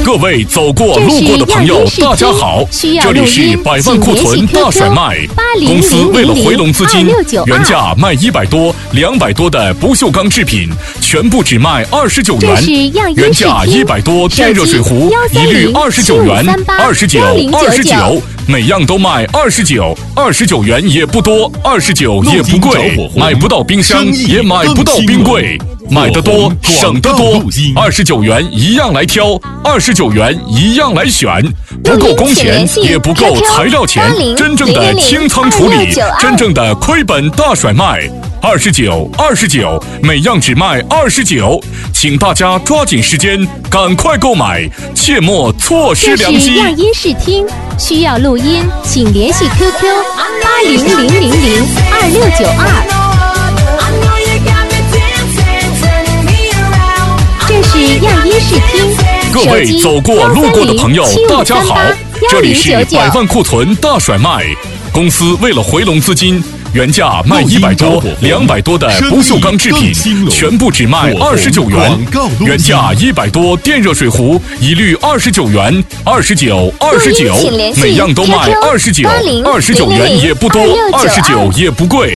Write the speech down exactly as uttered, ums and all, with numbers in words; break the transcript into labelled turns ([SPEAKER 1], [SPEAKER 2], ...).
[SPEAKER 1] 各位走过路过的朋友，大家好，这里是百万库存大甩卖。公司为了回笼资金，原价卖一百多、两百多的不锈钢制品，全部只卖二十九元。原价一百多电热水壶，一律二十九元，二十九，二十九。每样都卖二十九，二十九元也不多，二十九也不贵，买不到冰箱也买不到冰柜，买得多省得多，二十九元一样来挑，二十九元一样来选，不够工钱也不够材料钱，真正的清仓处理，真正的亏本大甩卖。二十九，二十九，每样只卖二十九，请大家抓紧时间，赶快购买，切莫错失良机。
[SPEAKER 2] 这是样音试听，需要录音，请联系 Q Q 八零零零零二六九二。这是样音试听。
[SPEAKER 1] 各位走过路过的朋友，大家好，这里是百万库存大甩卖。公司为了回笼资金，原价卖一百多、两百多的不锈钢制品，全部只卖二十九元。原价一百多电热水壶，一律二十九元，二十九，二十九，每样都卖二十九，二十九元也不多，二十九也不贵。